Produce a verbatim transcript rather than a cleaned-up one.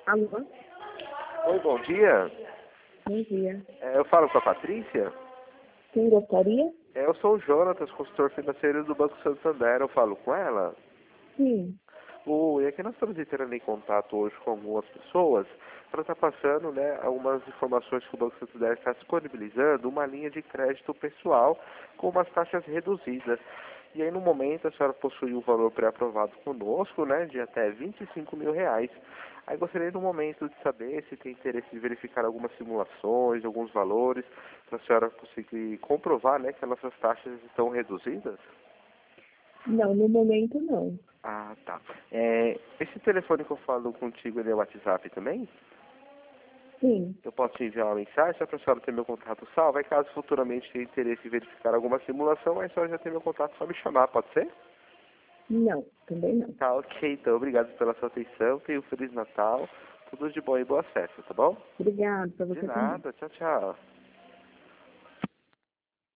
Alô? Oi, bom dia. Bom dia. É, eu falo com a Patrícia. Quem gostaria? É, eu sou o Jonatas, consultor financeiro do Banco Santander. Eu falo com ela. Sim. Oi, é que nós estamos entrando em contato hoje com algumas pessoas para estar passando, né, algumas informações que o Banco Santander está disponibilizando, uma linha de crédito pessoal com umas taxas reduzidas. E aí, no momento, a senhora possui um valor pré-aprovado conosco, né, de até vinte e cinco mil reais. Aí gostaria, no momento, de saber se tem interesse de verificar algumas simulações, alguns valores, para a senhora conseguir comprovar, né, que as nossas taxas estão reduzidas. Não, no momento não. Ah, tá. É, esse telefone que eu falo contigo, ele é o WhatsApp também? Sim. Eu posso te enviar uma mensagem só para a senhora ter meu contato salvo. Aí caso futuramente tenha interesse em verificar alguma simulação, aí a senhora já tem meu contato, só me chamar, pode ser? Não, também não. Tá, ok. Então, obrigado pela sua atenção. Tenha um Feliz Natal. Tudo de bom e boas festas, tá bom? Obrigada para De você também. nada. Tchau, tchau.